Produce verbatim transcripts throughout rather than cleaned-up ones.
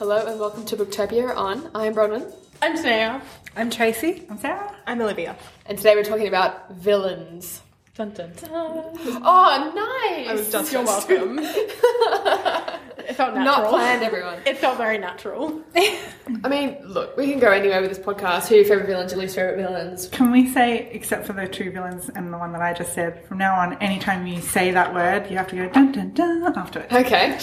Hello and welcome to Booktopia on. I'm Bronwyn. I'm Tanea. I'm Tracy. I'm Sarah. I'm Olivia. And today we're talking about villains. Dun dun dun. Oh, nice! I was just You're welcome. It felt natural. Not planned, everyone. It felt very natural. I mean, look, we can go anywhere with this podcast. Who are your favourite villains, your least favourite villains? Can we say, except for the two villains and the one that I just said, from now on, anytime you say that word, you have to go dun dun dun after it. Okay.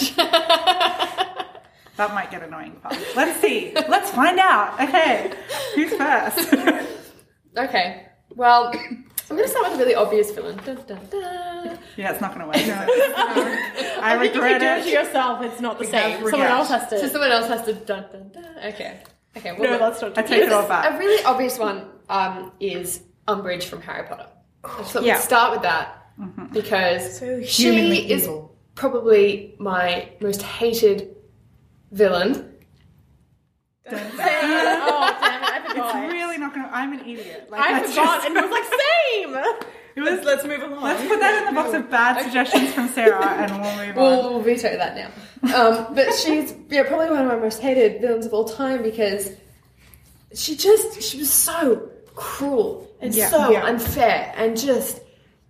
That might get annoying. But let's see. Let's find out. Okay. Who's first? Okay. Well, I'm going to start with a really obvious villain. Dun, dun, dun. Yeah, it's not going to work. No. I, I think if you regret do it it. to yourself, it's not the same. regret. Someone else has to. So someone else has to dun dun dun. Okay. Okay. Well, No, look, that's not I true. take it all a back. really obvious one um, is Umbridge from Harry Potter. I just thought Yeah. we'd start with that because So she humanly is evil. probably my most hated villain. Oh, damn it, I forgot. It's really not going to... I'm an idiot. Like, I let's forgot, just- and it was like, same! It was, Let's move along. let's put that in the box of bad suggestions from Sarah and we'll move on. We'll, we'll veto that now. Um, but she's yeah, probably one of my most hated villains of all time because she just, she was so cruel and Yeah. so Yeah. unfair and just,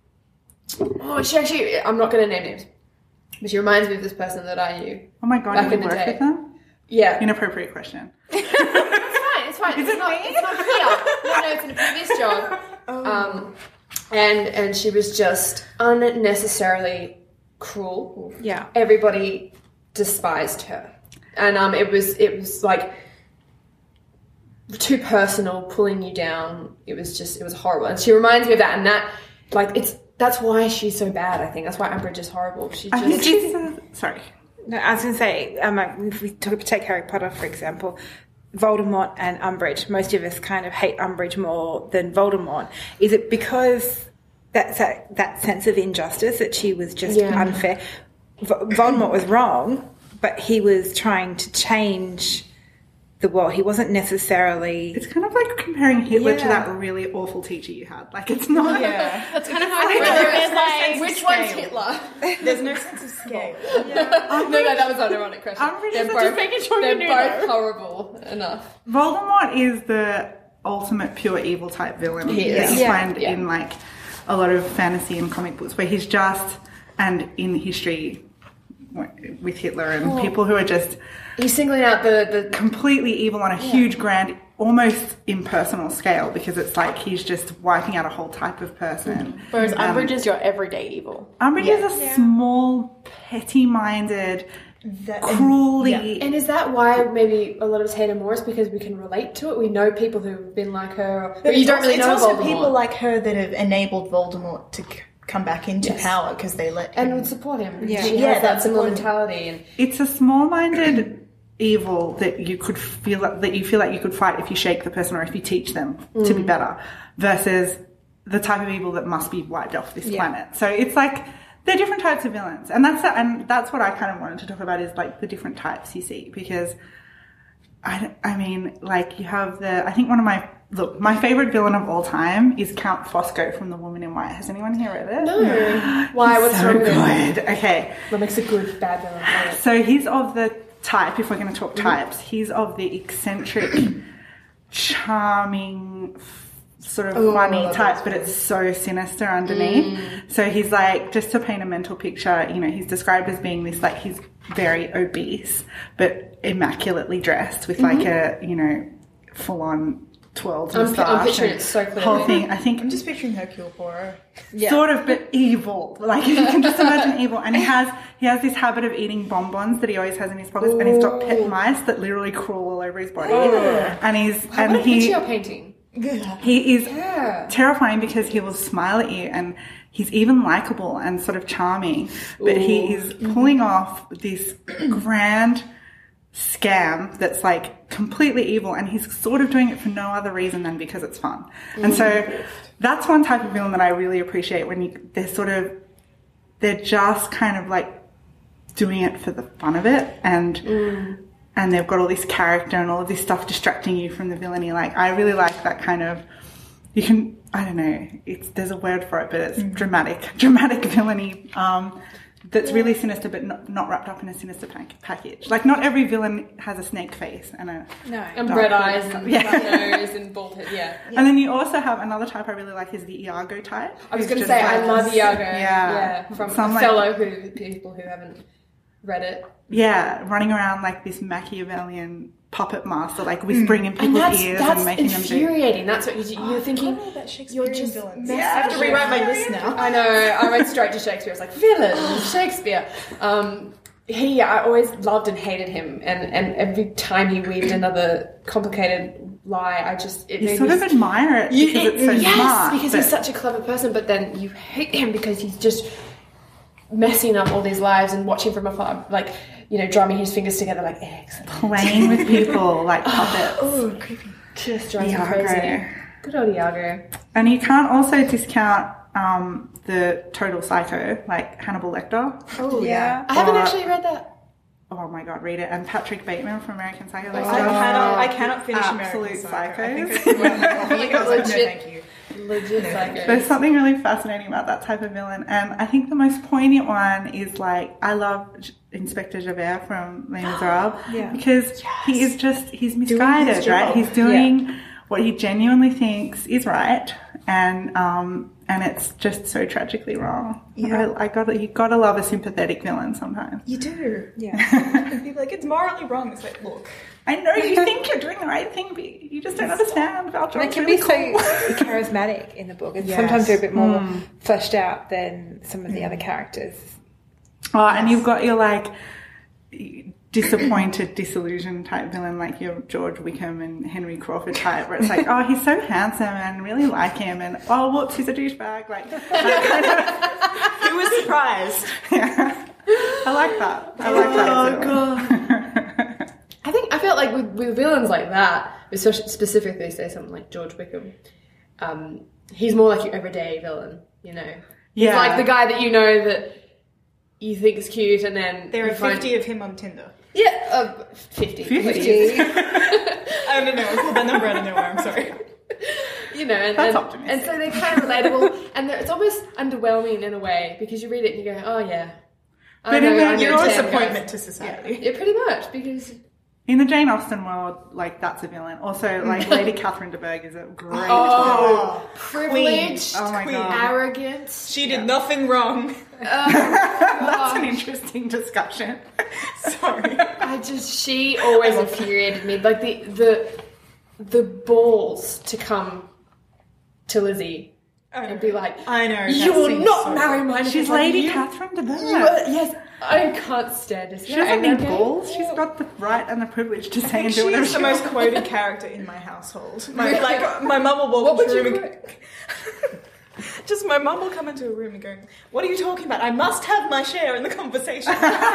oh, she actually, I'm not going to name names, but she reminds me of this person that I knew. Oh my God, Back you in the work day. with them? Yeah. Inappropriate question. It's fine, it's fine. Is it's it not, me? It's not here. No, no, it's in a previous job. Um, and and she was just unnecessarily cruel. Yeah. Everybody despised her, and um, it was it was like too personal, pulling you down. It was just it was horrible, and she reminds me of that. And that like it's that's why she's so bad. I think that's why Umbridge is horrible. She I just think she's... Uh, sorry. No, I was going to say, um, like, if we talk, take Harry Potter, for example, Voldemort and Umbridge, most of us kind of hate Umbridge more than Voldemort. Is it because that's that, that sense of injustice that she was just Yeah. unfair? V- Voldemort was wrong, but he was trying to change the world. He wasn't necessarily... It's kind of like comparing Hitler to Yeah. that really awful teacher you had. Like, it's not... Yeah. that's kind of how I There's think. like- Which one's Hitler? There's no sense of scale. no, no, that was an ironic question. Umbridge They're is both, just making sure they're you knew, both though. horrible enough. Voldemort is the ultimate pure evil type villain He that is. you Yeah. find Yeah. in like a lot of fantasy and comic books where he's just, and in history with Hitler and people who are just He's singling out the, the completely evil on a huge, grand, almost impersonal scale because it's like he's just wiping out a whole type of person. Whereas Um, Umbridge is your everyday evil. Umbridge is a small, petty-minded, That, cruelly... And is that why maybe a lot of us hate her more? Is because we can relate to it? We know people who've been like her, or But you it's don't also, really it's know also Voldemort. people like her that have enabled Voldemort to c- come back into Yes. power because they let and him. would support him. Yeah. She Yeah, has that that's similar what- mentality. And It's a small-minded evil that you could feel that you feel like you could fight if you shake the person or if you teach them to be better, versus the type of evil that must be wiped off this planet. So it's like they're different types of villains, and that's and that's what I kind of wanted to talk about is like the different types you see because I I mean like you have the I think one of my look my favorite villain of all time is Count Fosco from The Woman in White. Has anyone here read it? no, why? What's So wrong with it? good. Okay. What makes a good bad villain? Right. So he's of the type, if we're going to talk types, he's of the eccentric, charming, f- sort of Ooh, I funny love type, those but it's so sinister underneath. So he's like, just to paint a mental picture, you know, he's described as being this, like, he's very obese, but immaculately dressed with like a, you know, full-on twirled I'm, moustache. I'm picturing and it so clearly. whole thing. I think I'm just picturing Hercule Poirot. sort of, but evil. Like you can just imagine evil. And he has he has this habit of eating bonbons that he always has in his pockets, and he's got pet mice that literally crawl all over his body. And he's What and a picture he you're painting. he is Yeah. terrifying because he will smile at you, and he's even likable and sort of charming. But he is pulling off this grand scam that's like completely evil, and he's sort of doing it for no other reason than because it's fun. And so that's one type of villain that I really appreciate when you they're sort of they're just kind of like doing it for the fun of it, and mm. and they've got all this character and all of this stuff distracting you from the villainy. Like I really like that kind of you can I don't know it's there's a word for it, but it's mm. dramatic dramatic villainy. Um, that's really sinister, but not, not wrapped up in a sinister pack- package. Like, not every villain has a snake face and a No. And dark red hood eyes stuff. and Yeah. black nose and bald head. Yeah. And then you also have another type I really like is the Iago type. I was who's going to just say, I like- love Iago. Yeah. Yeah. From Some, like- Othello, who people who haven't read it. Yeah, running around like this Machiavellian puppet master, like whispering in And people's that's, ears that's and making them do. infuriating. That's what you, you're thinking. Oh, that Shakespearean You're just villains. messing I have to with rewrite my your- list now. I know. I went straight to Shakespeare. I was like, villain, Shakespeare. Um, he, I always loved and hated him, and, and every time he weaved another complicated lie, I just it You made sort me of admire it You- because it's so yes, smart. because but- he's such a clever person, but then you hate him because he's just messing up all these lives and watching from afar, like, you know, drumming his fingers together like eggs. playing with people like puppets. Oh, creepy. Just drives me Iago. crazy. Good old Iago. And you can't also discount um, the total psycho, like Hannibal Lecter. Oh, yeah. I haven't Or- actually read that. Oh my god, read it. And Patrick Bateman from American Psycho. Like, I those cannot, are I cannot finish absolute American Psycho. I think psychos. I said one of my coffee, and I was like, no, Legit. thank you. Legit psycho. There's something really fascinating about that type of villain, and I think the most poignant one is like I love J- Inspector Javert from Les Miserables Yeah. because he is just he's misguided, his right? job. He's doing what he genuinely thinks is right, and um and it's just so tragically wrong. Yeah. I, I got you got to love a sympathetic villain sometimes. You do. Yeah. And people are like, it's morally wrong. It's like, look. I know you think you're doing the right thing, but you just don't understand. Val They John's can really be cool. so charismatic in the book, and Yes. sometimes they're a bit more Hmm. fleshed out than some of the other characters. Oh, and you've got your like disappointed, disillusioned type villain, like your George Wickham and Henry Crawford type, where it's like, oh, he's so handsome and really like him, and oh, whoops, he's a douchebag. Like, Who was surprised? yeah. I like that. I like that. Oh, God. I think I felt like with, with villains like that, especially specifically say something like George Wickham, um, he's more like your everyday villain, you know. He's Yeah. like the guy that you know that you think is cute, and then There you are find- fifty of him on Tinder. Yeah, uh, fifty. Fifty. I don't know. I pulled that number out of nowhere. I'm sorry. You know, and, That's and, optimistic. and so they're kind of relatable, and they're- it's almost underwhelming in a way because you read it and you go, oh yeah. I But know, in the- I know You're a Tam, guys. disappointment to society. Yeah, pretty much, because In the Jane Austen world, like that's a villain. Also, like Lady Catherine de Bourgh is a great villain. oh, privileged, Oh my Queen. god. arrogant. She did nothing wrong. That's an interesting discussion. Sorry. I just she always infuriated me. Like the the the balls to come to Lizzie and be like, I know. "You that will seems not so marry my." She's like, Lady you- Catherine de Bourgh. you are- yes, I can't stand this. She doesn't need balls. She's got the right and the privilege to say and do She whatever is the she most wants. quoted character in my household. My, like, my mum will walk What would into a you room and just my mum will come into a room and go, "What are you talking about? I must have my share in the conversation."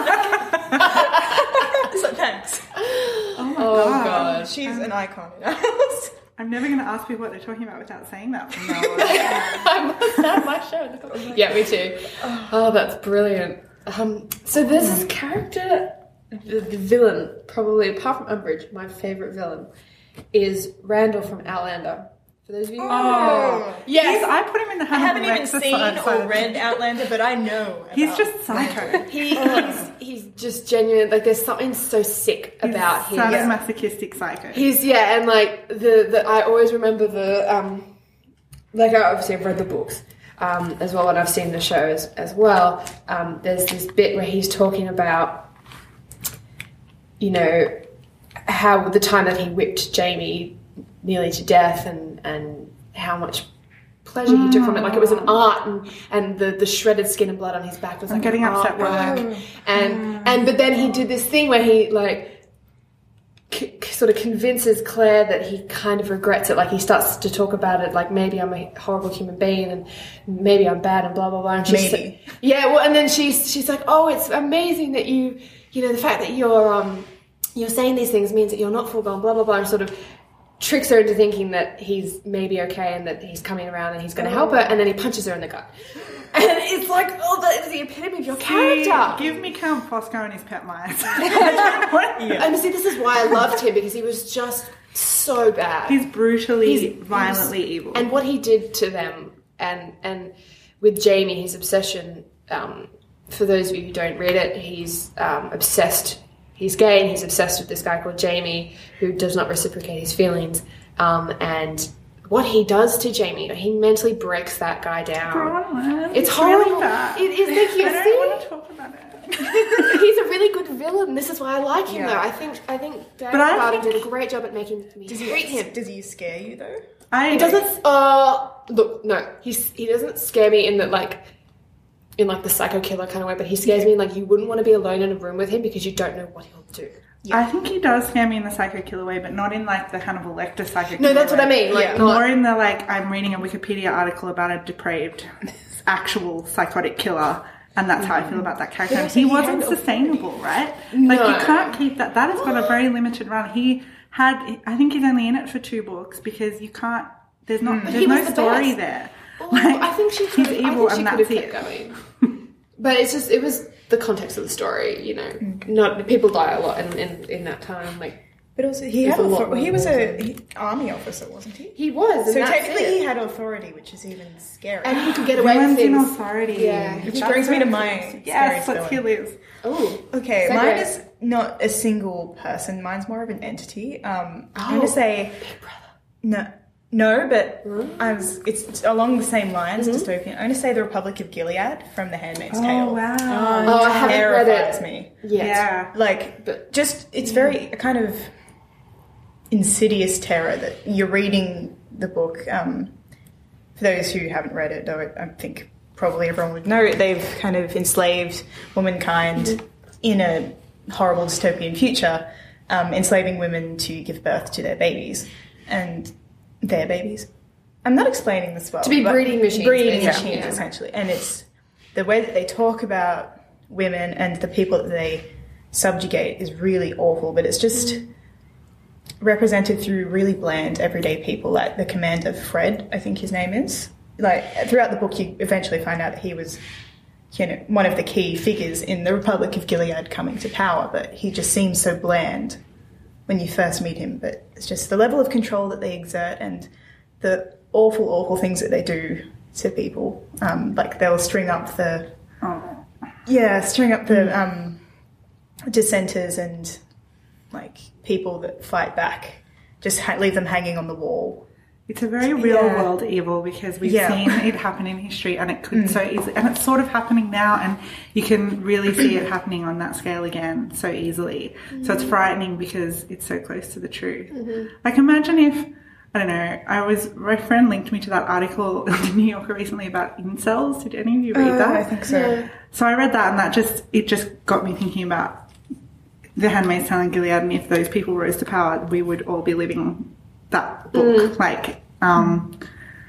So thanks. Oh my Oh god. god. She's an icon in our house. I'm never going to ask people what they're talking about without saying that from now on. I must have my show. Yeah, me too. Oh, that's brilliant. Um, so there's this character, the, the villain, probably apart from Umbridge, my favourite villain is Randall from Outlander. For those of you who Oh. yes, He's- I put him in the I haven't Hannibal even Lecter seen side- side or of read things. Outlander, but I know. He's about just psycho. he, he's, he's just genuine. Like there's something so sick about him. Sadomasochistic psycho. He's yeah, and like the, the I always remember the um, like I obviously I've read the books um, as well, and I've seen the show as, as well. Um, there's this bit where he's talking about, you know, how the time that he whipped Jamie nearly to death, and and how much pleasure he took from it. Like it was an art, and and the, the shredded skin and blood on his back was I'm like getting an upset by artwork. And and but then he did this thing where he like c- sort of convinces Claire that he kind of regrets it. Like he starts to talk about it, like maybe I'm a horrible human being and maybe I'm bad and blah blah blah. And she's Maybe. yeah. Well, and then she's she's like, oh, it's amazing that you you know the fact that you're um you're saying these things means that you're not full gone blah blah blah, and sort of tricks her into thinking that he's maybe okay and that he's coming around and he's going to help her, and then he punches her in the gut. And it's like, oh, that is the epitome of your character. Give me Count Fosco and his pet mice. And see, this is why I loved him, because he was just so bad. He's brutally, He's- violently he's- evil. And what he did to them, and and with Jamie, his obsession um, for those of you who don't read it, he's um, obsessed. He's gay and he's obsessed with this guy called Jamie who does not reciprocate his feelings. Um, and what he does to Jamie, he mentally breaks that guy down. Oh, it's really horrible. bad. It is. Thank you. I don't want to talk about it. He's a really good villain. This is why I like him, Yeah. though. I think I think Dan But I Carter think- did a great job at making me Does hate he, him. does he scare you though? I He doesn't. Uh, look, no, he's he doesn't scare me in that like, in like the psycho killer kind of way. But he scares me in like you wouldn't want to be alone in a room with him because you don't know what he'll do. I think he does scare me in the psycho killer way, but not in like the Hannibal Lecter psycho killer No, that's what way. I mean. Like, Yeah. not, More in the like, I'm reading a Wikipedia article about a depraved, actual psychotic killer, and that's how I feel about that character. But And also he he wasn't had sustainable, right? Like, No. you can't keep that. That has got a very limited run. He had, I think he's only in it for two books because you can't, there's not, there's he no was the story best. there. Oh, Like, I think she could. he's I evil think she and could that's have kept it. going. But it's just it was the context of the story. You know, not people die a lot in in, in that time. Like But also, he There's had a lot author- more he was a than- he, army officer, wasn't he? he was. And So that's technically, it. he had authority, which is even scary. and he could get away with Villains in things. authority. Yeah. Which brings me to my Yes, scary let's story. hear Liz. Oh, Okay, Segue. mine is not a single person. Mine's more of an entity. Um, I'm Oh. going to say Big Brother. no, no, but I was. It's, it's along the same lines, dystopian. I'm going to say the Republic of Gilead from The Handmaid's Oh, Tale. wow. Oh, I haven't read Terrifies it. me. Yes. Yeah. Like, But- just it's very a kind of insidious terror that you're reading the book. Um, for those who haven't read it, though, I, I think probably everyone would know, they've kind of enslaved womankind in a horrible dystopian future, um, enslaving women to give birth to their babies and their babies. I'm not explaining this well. To be but breeding machines, Breeding basically. machines, Yeah. essentially. And it's the way that they talk about women and the people that they subjugate is really awful, but it's just represented through really bland, everyday people, like the commander Fred, I think his name is. Like, throughout the book, you eventually find out that he was, you know, one of the key figures in the Republic of Gilead coming to power, but he just seems so bland when you first meet him. But it's just the level of control that they exert and the awful, awful things that they do to people. Um, like, they'll string up the... Oh. Yeah, string up the um, dissenters and, like, people that fight back. Just ha- leave them hanging on the wall. It's a very real Yeah. world evil because we've Yeah. seen it happen in history and it could so easily, and it's sort of happening now and you can really see it happening on that scale again so easily. So it's frightening because it's so close to the truth. Like imagine if, I don't know, I was, my friend linked me to that article in the New Yorker recently about incels. Did any of you read Uh, that? I think so. So I read that and that just, it just got me thinking about The Handmaid's Tale and Gilead, and if those people rose to power, we would all be living that book. Like, um,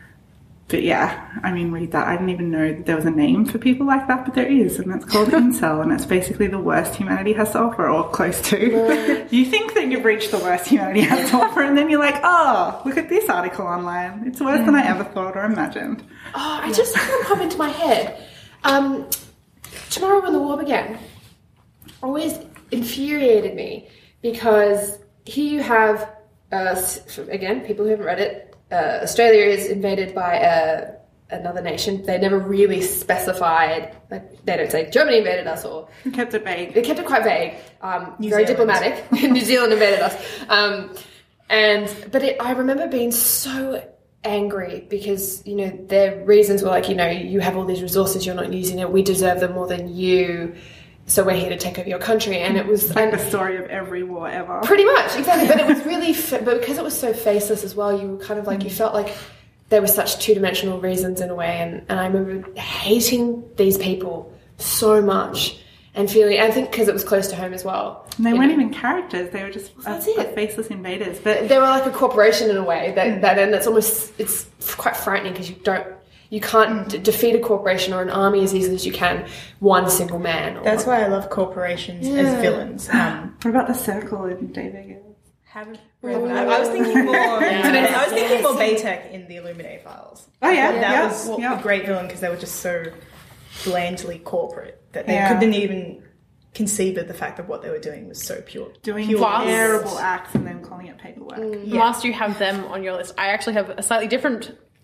but yeah, I mean, read that. I didn't even know that there was a name for people like that, but there is, and it's called incel, and it's basically the worst humanity has to offer, or close to. You think that you've reached the worst humanity has to offer, and then you're like, oh, look at this article online. It's worse than I ever thought or imagined. Oh, I just had a pop into my head. Um, Tomorrow When the War Began always infuriated me because here you have, uh, s- again, people who haven't read it, uh, Australia is invaded by uh, another nation. They never really specified, like, they don't say Germany invaded us or You kept it vague. they kept it quite vague, um, New very Zealand. diplomatic. New Zealand invaded us, um, and but it, I remember being so angry because you know their reasons were like, you know, you have all these resources, you're not using it. We deserve them more than you, so we're here to take over your country. And it was Like and the story of every war ever. pretty much exactly, but it was really, fa- but because it was so faceless as well, you were kind of like you felt like there were such two-dimensional reasons in a way, and, and I remember hating these people so much and feeling, I think because it was close to home as well. And they you weren't know. even characters; they were just a, that's a it. faceless invaders. But They were like a corporation in a way that, that and it's almost, it's quite frightening because you don't, you can't d- defeat a corporation or an army as easily as you can one single man. Or That's why I love corporations Yeah. as villains. Um, what about the Circle in David? haven't read that. I was thinking more. I was thinking more Baytek in the Illuminati Files. Oh yeah, That yeah, was yeah. a great villain because they were just so blandly corporate that they Yeah. couldn't even conceive of the fact that what they were doing was so pure. Doing pure Vast. terrible acts and then calling it paperwork. Yeah. Whilst you have them on your list, I actually have a slightly different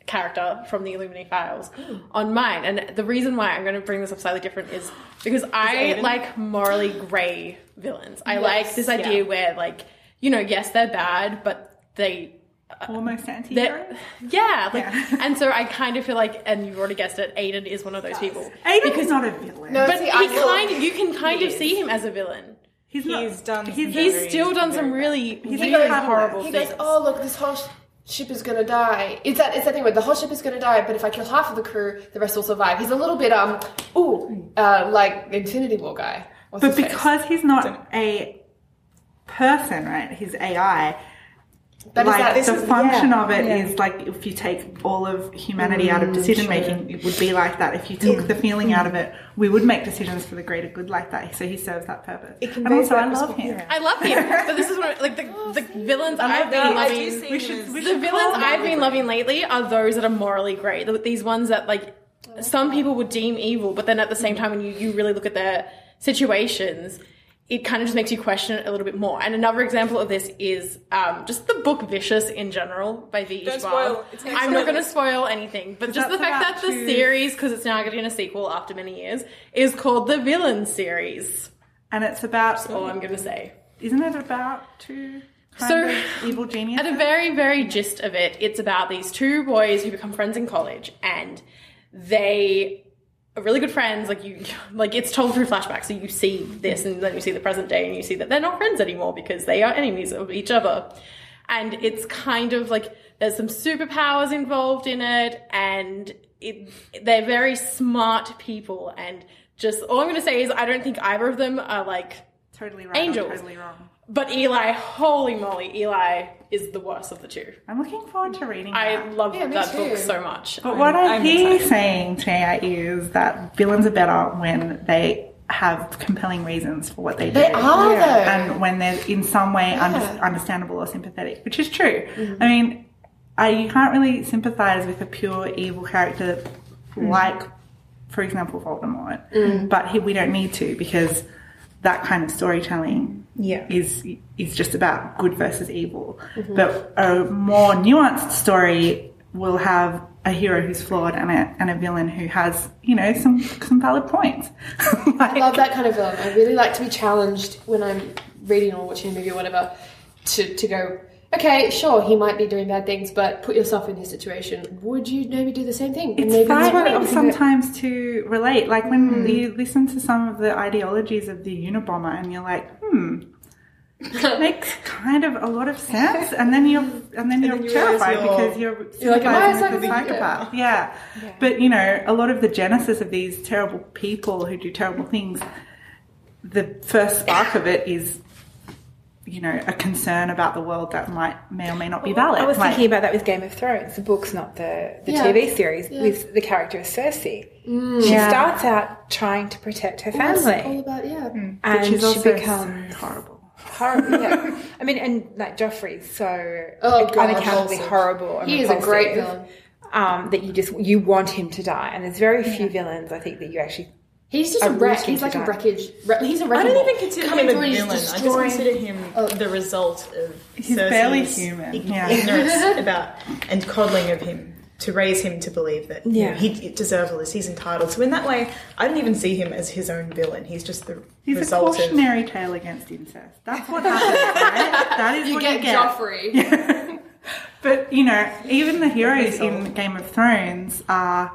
character from the Illuminati Files on mine. And the reason why I'm going to bring this up slightly different is because I like morally grey villains. I Yes, like this idea yeah. where, like, you know, yes, they're bad, but they... Almost anti-hero. They're- Yeah, like, Yeah. and so I kind of feel like, and you've already guessed it, Aiden is one of those people. Aiden is not a villain. No, But see, he I feel- kind of, you can kind of see him as a villain. he's not. He's done some He's, He's Very, still done some very really He's a weird, catalyst. horrible He things. goes, oh look, this whole sh- ship is gonna die. It's that it's that thing where the whole ship is gonna die, but if I kill half of the crew, the rest will survive. He's a little bit um, ooh, uh, like Infinity War guy. What's but his face? because he's not a person, right? He's A I. But is like that- this the is- function yeah, of it is yeah. like if you take all of humanity out of decision making, it would be like that. If you took the feeling out of it, we would make decisions for the greater good like that. So he serves that purpose. It And conveys also, that I love resp- him. yeah. I love him, but this is what, like, the, the villains I've been that. I do loving... see We him should, as- we The should villains call I've him- been loving lately are those that are morally grey. Th- These ones that, like, some people would deem evil, but then at the same time, when you, you really look at their situations, it kind of just makes you question it a little bit more. And another example of this is um, just the book Vicious in general by V. Don't Ishbal. spoil. It's I'm not going to spoil anything, but just the that's fact about that the two- series, because it's now getting a sequel after many years, is called the Villain series. And it's about, That's all I'm going to say. isn't it about two kind So, of evil geniuses? At a very, very gist of it, it's about these two boys who become friends in college, and they are really good friends. Like you, like it's told through flashbacks, so you see this, and then you see the present day, and you see that they're not friends anymore because they are enemies of each other. And it's kind of like there's some superpowers involved in it, and it, they're very smart people. And just all I'm going to say is I don't think either of them are like. Totally right. Angels. Or totally wrong. But Eli, holy moly, Eli is the worst of the two. I'm looking forward to reading I that. love Yeah, me that too. book so much. But what I I'm hear you excited. saying, Tia, is that villains are better when they have compelling reasons for what they do. They are though. And when they're in some way under, understandable or sympathetic, which is true. I mean, I, you can't really sympathise with a pure evil character like, for example, Voldemort. But he, we don't need to because that kind of storytelling Yeah. is is just about good versus evil. But a more nuanced story will have a hero who's flawed and a, and a villain who has, you know, some some valid points. Like- I love that kind of villain. I really like to be challenged when I'm reading or watching a movie or whatever to, to go, okay, sure, he might be doing bad things, but put yourself in his situation. Would you maybe do the same thing? And It's maybe frightening sometimes to relate. Like when you listen to some of the ideologies of the Unabomber and you're like, hmm, that makes kind of a lot of sense. And then you're and then you're then you terrified realise you're- because you're You're like, am I a sympathizing with the psychopath? psychopath. Yeah. But you know, a lot of the genesis of these terrible people who do terrible things, the first spark of it is, you know, a concern about the world that might may or may not be valid. I was Like, thinking about that with Game of Thrones. The book's not the, the Yeah. T V series Yeah. with the character of Cersei. She Yeah. starts out trying to protect her It's family, all about, yeah. and which is she also becomes horrible. horrible. Yeah. I mean, and like Joffrey's so Oh, God, unaccountably repulsive. horrible. And He is a great repulsive, villain. Um, that you just you want him to die, and there's very few villains I think that you actually. He's just I a wreck. root him He's to like a die. wreckage. Re- he's a wreckage. I don't even consider Coming him a through and villain. I just destroying- consider him Oh. the result of He's Cersei's barely human. ig- Yeah. ignorance about and coddling of him to raise him to believe that you Yeah. know, he deserves all this, he's entitled. So in that way, I don't even see him as his own villain. He's just the He's a result of... cautionary tale against incest. That's what happens, right? That is You what get you get. Joffrey. But, you know, even the heroes in Game of Thrones are,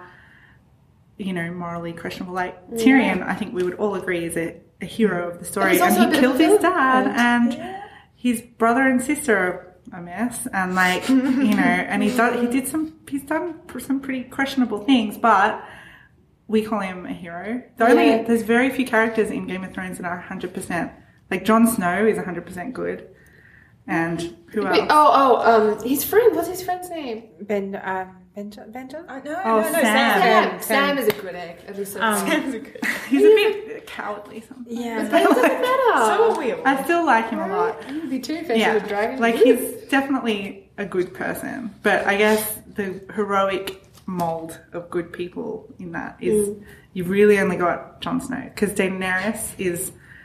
you know, morally questionable. Like Tyrion, I think we would all agree is a, a hero of the story. he's And also a he bit of killed a his villain. dad and his brother and sister are a mess. And like, you know, and he done, he did some, he's done some pretty questionable things, but we call him a hero. The only, Yeah. there's very few characters in Game of Thrones that are one hundred percent. Like Jon Snow is one hundred percent good. And who else? Wait, oh, oh, um, his friend. What's his friend's name? Ben, um, Ben, Benja? I, no, Oh, no, no, Sam. Sam. Sam. Sam. Sam is a good egg. At least that's Sam's a good... He's a bit cowardly sometimes. Yeah. But it doesn't matter. So are we all. I still like him a lot. You would be too fancy Yeah, with a dragon. like he's definitely a good person, but I guess the heroic mold of good people in that is you really only got Jon Snow because Daenerys is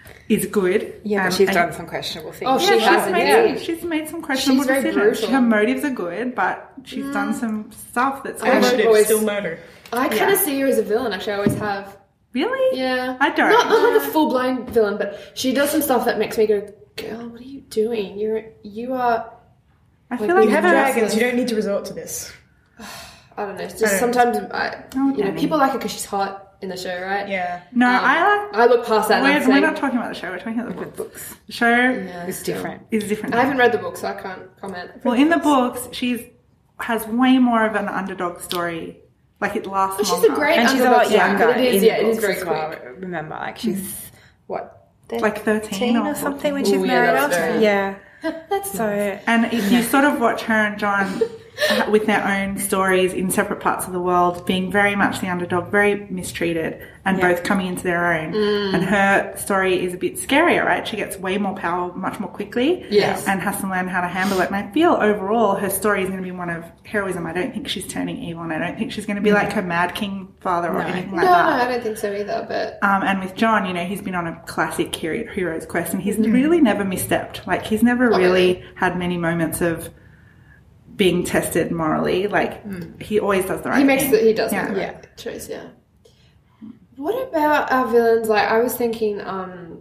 is good. Yeah, Um, but she's and- done some questionable things. Oh, Yeah, she she's has made indeed. some, she's made some questionable She's very decisions. brutal. Her motives are good, but she's done some stuff that's I kind of- should Motive, always- still murder. I kind Yeah. of see her as a villain. Actually, I always have. really. Yeah, I don't. Not, not like a full blown villain, but she does some stuff that makes me go, "Girl, what are you doing? You're you are." I feel Like, like we You have her- dragons, you don't need to resort to this. I don't know. It's I just don't- sometimes I, Oh, you know, Danny. people like her because she's hot in the show, right? Yeah. No, Um, I like. I look past that. and I'm We're, we're saying, not talking about the show. We're talking about the books. books. The show yeah, It's still. different. is different. I haven't read the book, so I can't comment. Well, in the books, she's has way more of an underdog story. Like it lasts But she's longer. a great And she's a underdog lot story, younger. but it is, in yeah, the it is books very as quick. well. Remember, like she's what, like thirteen or or something when Ooh, she's yeah, married that's off. very- Yeah, That's so And if you sort of watch her and John uh, with their own stories in separate parts of the world, being very much the underdog, very mistreated, and Yeah. both coming into their own. And her story is a bit scarier, right? She gets way more power much more quickly, Yes. and has to learn how to handle it. And I feel overall her story is going to be one of heroism. I don't think she's turning evil, and I don't think she's going to be like her Mad King father or anything like no, that. no, I don't think so either. But Um, and with John, you know, he's been on a classic hero, hero's quest, and he's really never misstepped. Like, he's never Oh, really really? had many moments of being tested morally. Like, he always does the right he makes thing. the, he does Yeah. make the right choice. Yeah. What about our villains? Like, I was thinking um,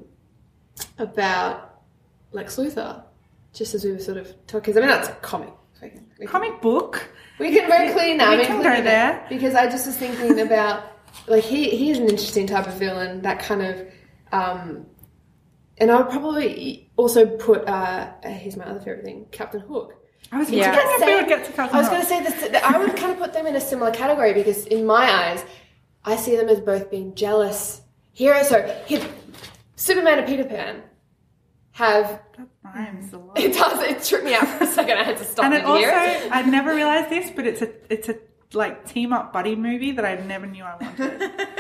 about Lex Luthor, just as we were sort of talking. Because I mean, that's a comic. We can, we can- Comic book. We can very clearly now. we I mean, can look go at it, there. because I just was thinking about like he he is an interesting type of villain. That kind of, um, and I would probably also put uh, here's my other favorite thing, Captain Hook. I was Yeah. wondering if we Say- would get to Captain I was Hook. going to say this. I would kind of put them in a similar category because in my eyes, I see them as both being jealous heroes. So he, Superman and Peter Pan have. That rhymes a lot. It does. It tripped me out for a second. I had to stop And and it also, hear it. I never realized this, but it's a it's a like team up buddy movie that I never knew I wanted.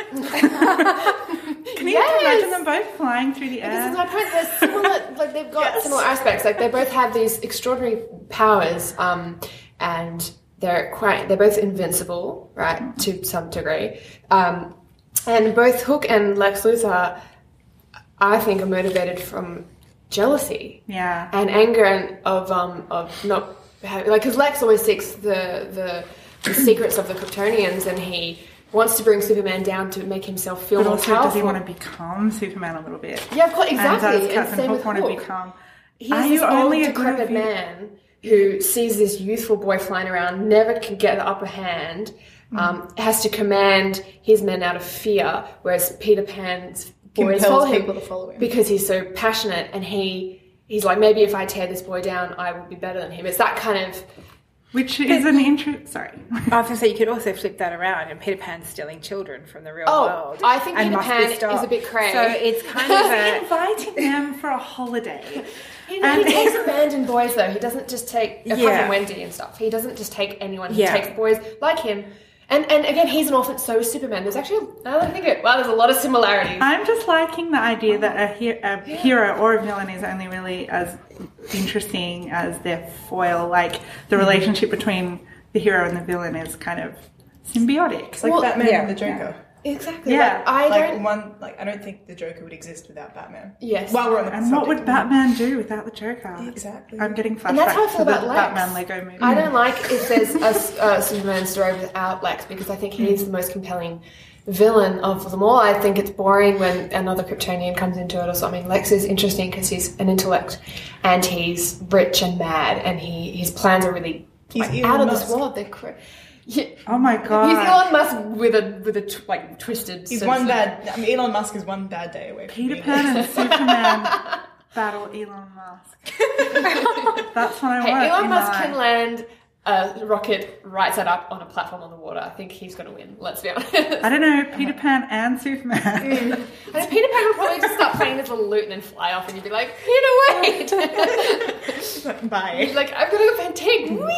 Can you Yes. imagine them both flying through the This air? is my point. They're similar. Like they've got similar aspects. Like they both have these extraordinary powers, um, and they're quite. They're both invincible, right, to some degree. Um, and both Hook and Lex Luthor, I think, are motivated from jealousy Yeah. and anger and of um of not having, like because Lex always seeks the, the the secrets of the Kryptonians, and he wants to bring Superman down to make himself feel But more also, powerful. does he want to become Superman a little bit? Yeah, of course, exactly. And does And Captain same Hook with want to Hook. become? He's Are this you only old, a good decrepit of you- man who sees this youthful boy flying around, never can get the upper hand, um, has to command his men out of fear, whereas Peter Pan's boys Compels follow him people to follow him. because he's so passionate, and he he's like, maybe if I tear this boy down, I will be better than him. It's that kind of Which is an interest. Sorry. I was going to say you could also flip that around, and Peter Pan's stealing children from the real Oh, world. I think and Peter must be Pan is stopped. a bit cray. So it's kind of a Inviting them for a holiday. he, And- he takes abandoned boys though. He doesn't just take apart Yeah. from Wendy and stuff. He doesn't just take anyone. He Yeah. takes boys like him. And and again, he's an orphan. So is Superman. There's actually now that I think it. Wow, there's a lot of similarities. I'm just liking the idea that a, he- a hero or a villain is only really as interesting as their foil. Like the relationship between the hero and the villain is kind of symbiotic. It's like Well, Batman yeah, and the Joker. Exactly. Yeah. Like, I Like don't. one, like I don't think the Joker would exist without Batman. Yes. While we're on the And what would subject. Batman do without the Joker? Exactly. I'm getting flashbacks And that's how I feel to the about Lex. Batman Lego movie. I don't like if there's a s- a Superman story without Lex because I think he's the most compelling villain of them all. I think it's boring when another Kryptonian comes into it or something. Lex is interesting because he's an intellect and he's rich and mad, and he his plans are really He's like, Elon out of Musk. this world. They're cra- yeah. Oh my god. He's Elon Musk with a with a tw- like twisted. He's sense one of- bad. I mean, Elon Musk is one bad day away from Peter being Pan and Superman battle Elon Musk. That's what I Hey, want. Elon in Musk my can life. land a rocket right side up on a platform on the water. I think he's going to win. Let's be honest. I don't know, Peter Pan and Superman. I mean, Peter Pan would probably just start playing this little lute and then fly off, and you'd be like, Peter, wait! Bye. like, I've got a fantastic wee! I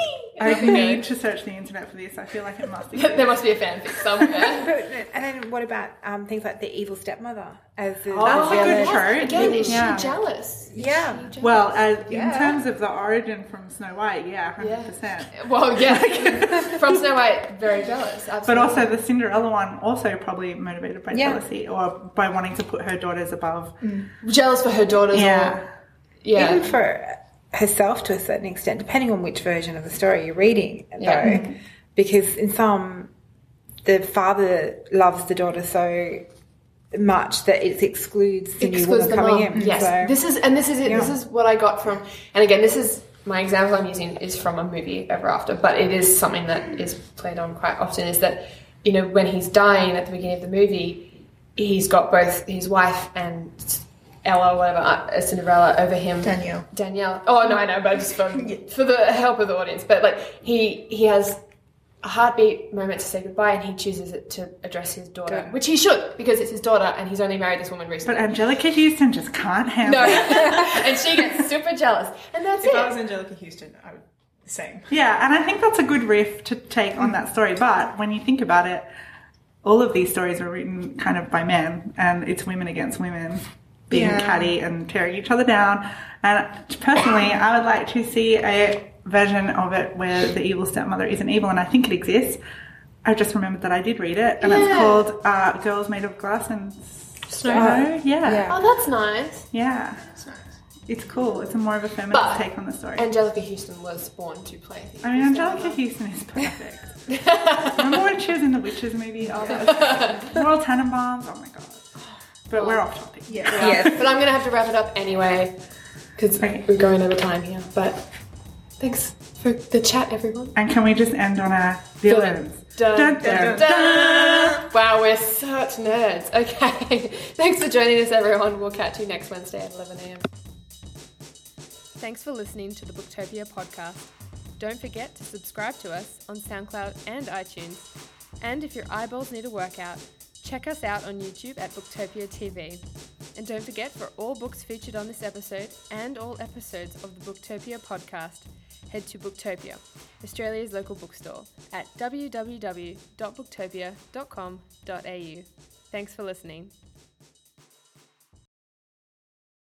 I need to search the internet for this. I feel like it must exist. There must be a fanfic somewhere. But, and then what about um, things like the evil stepmother as the Oh, that's a good villain? trope. Again, is Yeah. she jealous? Is Yeah. she jealous? Well, uh, Yeah. in terms of the origin from Snow White, yeah, one hundred percent. Well, yeah. From Snow White, very jealous. Absolutely. But also the Cinderella one, also probably motivated by Yeah. jealousy or by wanting to put her daughters above. jealous for her daughters. Yeah. Or, yeah. Even for herself to a certain extent, depending on which version of the story you're reading, though. Yeah. Because in some, the father loves the daughter so much that it excludes the new excludes woman the coming mum. in. Yes, So, this is and this is it. This Yeah. is what I got from. And again, this is my example I'm using is from a movie Ever After, but it is something that is played on quite often. Is that you know when he's dying at the beginning of the movie, he's got both his wife and Ella, or whatever, uh, Cinderella over him. Danielle. Danielle. Oh no, I know, but just for for the help of the audience. But like he he has a heartbeat moment to say goodbye, and he chooses it to address his daughter, Good. which he should because it's his daughter, and he's only married this woman But recently. Angelica Houston just can't handle No, it. and she gets super jealous, and that's If it. I was Angelica Houston, I would same. Yeah, and I think that's a good riff to take on that story. But when you think about it, all of these stories are written kind of by men, and it's women against women being Yeah. catty and tearing each other down. And personally, I would like to see a version of it where the evil stepmother isn't evil, and I think it exists. I just remembered that I did read it, and it's Yeah. called uh, Girls Made of Glass and Snow. Yeah. Yeah. yeah. Oh, that's nice. It's cool. It's a more of a feminist But take on the story. Angelica Houston was born to play. the I mean, evil Angelica stepmother. Houston is perfect. Remember when she was in The Witches movie? Oh, that was Royal Tenenbaums? Oh my god. But we're off topic. Yeah. Yes. But I'm gonna have to wrap it up anyway because Okay. we're going over time here. But thanks for the chat, everyone. And can we just end on our villains? Dun, Dun, dun, dun, dun. Wow, we're such nerds. Okay, thanks for joining us, everyone. We'll catch you next Wednesday at eleven a.m. Thanks for listening to the Booktopia podcast. Don't forget to subscribe to us on SoundCloud and iTunes. And if your eyeballs need a workout, check us out on YouTube at Booktopia T V. And don't forget, for all books featured on this episode and all episodes of the Booktopia podcast, head to Booktopia, Australia's local bookstore, at w w w dot booktopia dot com dot a u. Thanks for listening.